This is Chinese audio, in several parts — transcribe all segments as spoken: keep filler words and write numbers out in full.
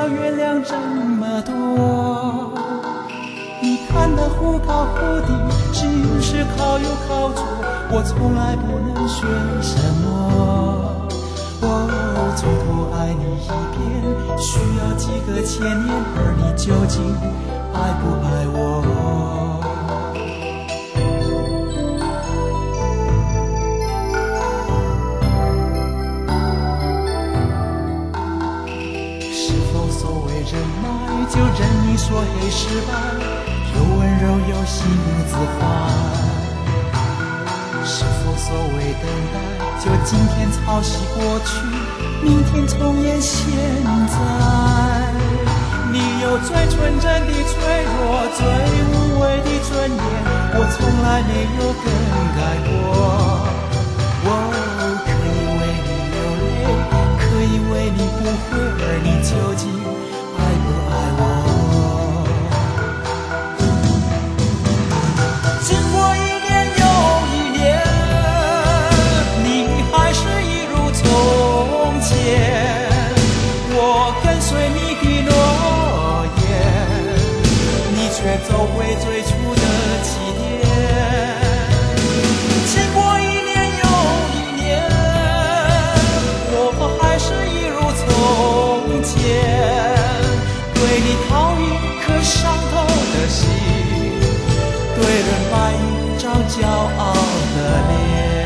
要原谅这么多。你看得忽高忽低，只是靠有靠左，我从来不能选什么。我从头爱你一遍，需要几个千年，而你究竟爱不爱我？是否所谓忍耐，就任你说黑是白？有温柔有心无自怀。是否所谓等待，就今天抄袭过去，明天重演现在？你有最纯真的脆弱，最无畏的尊严，我从来没有更改过。我可以为你流泪，可以为你不悔，而你究竟爱不爱我？经过一年又一年，你还是一如从前。我跟随你的诺言，你却走回最初的起点。经过一年又一年，我还是一如从前。对你掏一颗伤透的心，对人摆一张骄傲的脸。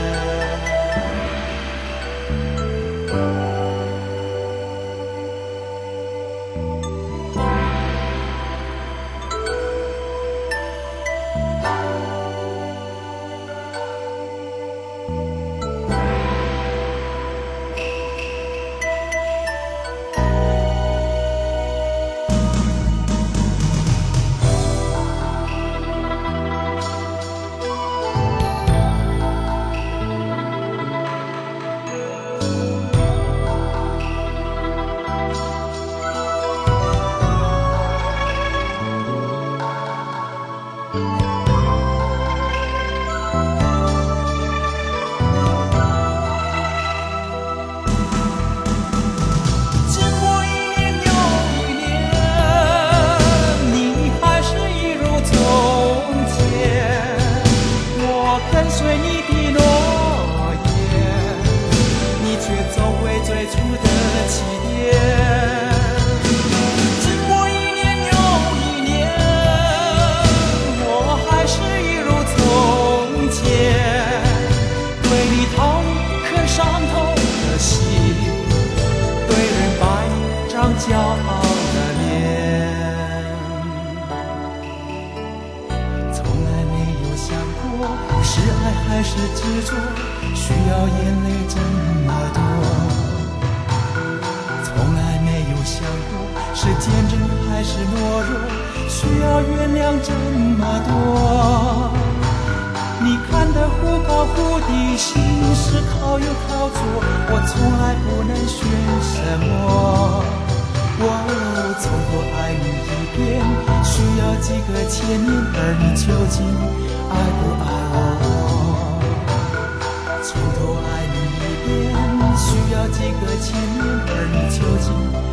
骄傲的脸，从来没有想过是爱还是执着，需要眼泪这么多。从来没有想过是坚贞还是懦弱，需要原谅这么多。你看得忽高忽低，心是靠右靠左，我从来不能选什么。我从头爱你一遍，需要几个千年，而你究竟爱不爱我？从头爱你一遍，需要几个千年，而你究竟